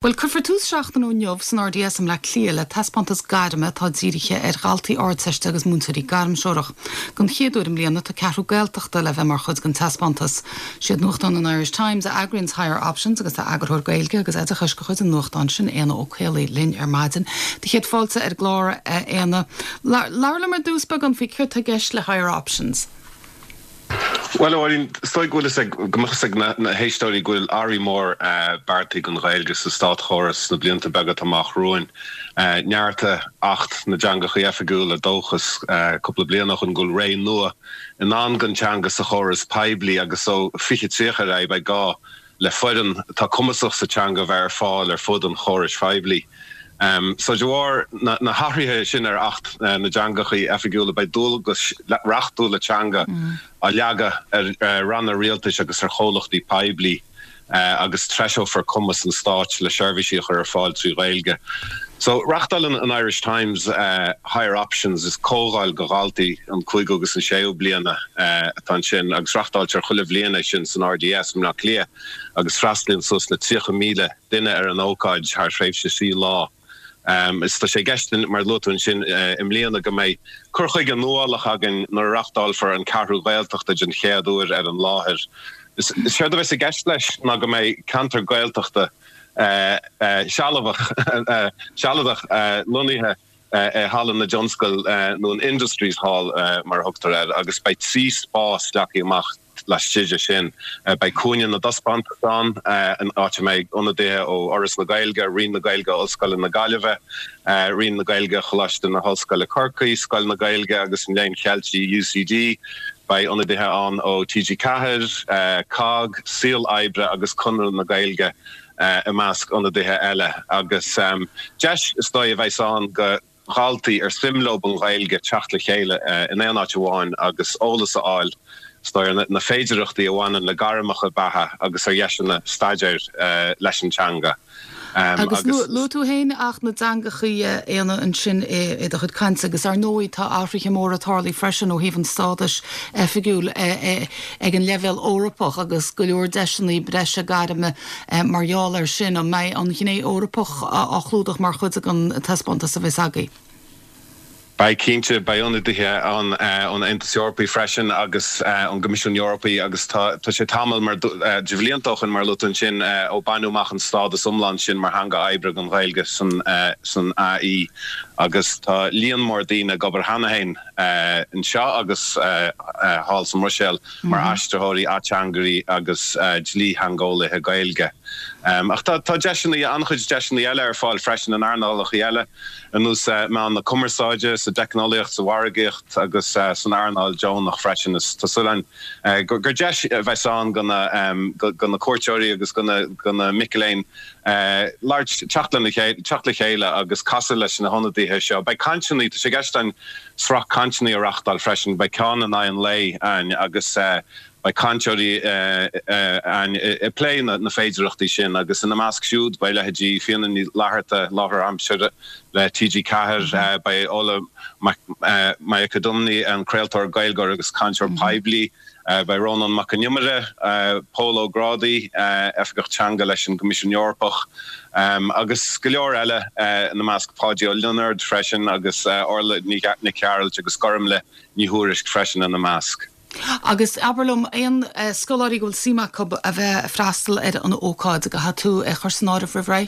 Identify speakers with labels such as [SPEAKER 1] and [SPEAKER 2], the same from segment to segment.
[SPEAKER 1] Well cuffer tús seachtain ó neomh san RDS am le cléile taspántas garime tá díiriche galtaí áirteiste agus múntaí garm seoireach. Gon chéadú im líana tá ceathrú gailteachta le bheith mar chud gon taspántas. Siad nuachtain an Irish Times a Agrins Higher Options agus a agarthór gailge agus éidir chuis go chuid an nuachtain sin éana ó chéalaí linn maidin. Tá chéad fáilte glár éana. Láirla mar dúsbag an fi chuirta geis le Higher Options.
[SPEAKER 2] Well, stoi gwylus gymachsag na heistori gwyl Ari Mór bartig yn gaelge sa stad chorus na blianta begat amach rúin. Nearta 8 na jangach i effegul a dochus couple blianach yn gwyl rei nua. Yn angan janga sa chorus paibli agus so fichit secha rai by ga le fwydan ta cumasach sa janga ver fall fwydan chorus paibli. So jawar na harrihe sin 8 na jangachi effegula by dulgus rachtula changa a liaga ranna realtish agus cholachti paibli agus tresho for cumas and starch le servishi fall through railge. So rachtal an Irish Times Higher Options is cógáil gogalti an cuigogus an séu bliana tan sin agus rachtal chuile bliana sin san RDS na clia agus fraslin sus na 30,000 duine an ócaid haar shreifse sí lá. Is tá sé gestin mar lotún sin im léana go méid curchaig an nuálach agin nar rachtal for an carú gaeltachta gin chéadúir an láthir. Is séad bheits a gest leis na go méid cantar gaeltachta sealadach lunithe Hall na Johnschool nó an Industries Hall mar thugtar agus bei 3 spás leachaí amach las stige sin by Cúin na daspántan an áte méid onadé ó Oras na Gailge, Rin na Gailge Olscoil na Gailge, Rin na Gailge choláiste na Hallscoil Corcaigh, Scoil na Gailge agus an lein Chealtí UCD, by onadé an ó TG Cahir, Cog, Seal Ibre agus Conradh na Gailge a masc onadé eile agus Jesh stoi a bheits an go galtaí simlob an Gailge teacht le chéile in éanaáin agus ólas a áil. Stoir na féidirachtaí amháin le garamacha batha agus ar dhéisina staidir leis an teanga.
[SPEAKER 1] Agus lútú héin ach na dangachaí éana an sin é do chud cainte agus ar nóí tá Africa mór atálaí freisin ó híhann stádais figiúil ag an level Órappach agus go leor deisinaí breise garime margheall ar sin an méid an ghinné Órappach a chlúdach mar chud an taspántas a bheits agaí.
[SPEAKER 2] By Kinte by onadithe an Intas Europaí freisin agus an Commission Europaí agus tá sé tamil mar diflíontach mar lutún sin ó banúach an stádas umland sin mar hanga Ibre an Gailge san AI agus tá líon mór dína gobar hanahain in seo agus Hall san Rochelle mar astrathóirí Atchangarí agus dlí hangóla he Gailge. Ach tá deisina anchuid deisina eile ar fáil freisin an airnálach eile an nús me an na cumarsáide sa deicnolaíocht sa wargaíocht agus san airnáil Joan nach freisin is tásúlainn gur deis bheits an gona cuairteoirí agus gona Micheléin large teachla chéile agus casa leis na honadíthe seo. Bei cantioní tá sé geistein srach cantioní a rachtal freisin bei ceann an an lei agus by canchory and a play na féidirachtaí sin agus in na masc siúd by leheadí fianna ní láharta láhar amsere le TG Cahir by óla mai acadumni an creaaltar gailgar agus canchor paibli by Ronan Macanumere Polo Gradi efgach changa leis an Commission Europach agus go leor eile na masc Pádio Leonard freisin agus orla ní Carol agus scormle ní thuairisc freisin in na masc.
[SPEAKER 1] Agus Aberlum ein scoláí goil síach a bheith freistal ar an ócáid go hatú chuirsanáir a bhré?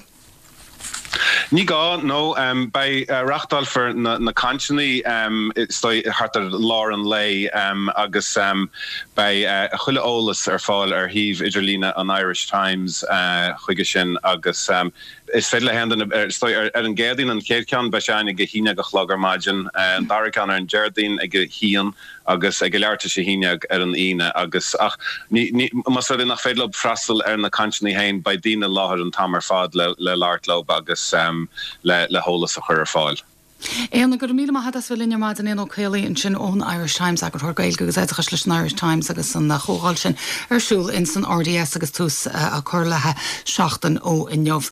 [SPEAKER 2] Ní gá nó bei rachtal for na cantioní stoi hartar lá an lei agus bei chuile ólas ar fáil ar híh idirlína an Irish Times chuige sin agus is féile hendan stoi ar an géadín an chéadceann be seanna go híine go chlágar maidin an daracán ar an Jardín ag hían agus ag leirta sé híineag ar an ine agus ach mas nach féadlob freistal ar na cantioní hain bei dína láthir an tamar fad le láirtlob agus le hólas a chur fáil.
[SPEAKER 1] Éanna gur míle hadas bhfuil linne maid an éon chéalaí an sin ón Irish Times agus thur gailge agus éideachas leis an Irish Times agus an chógáil sin arsúil in san RDS agus tús a chur lethe seachtain ó in neomh.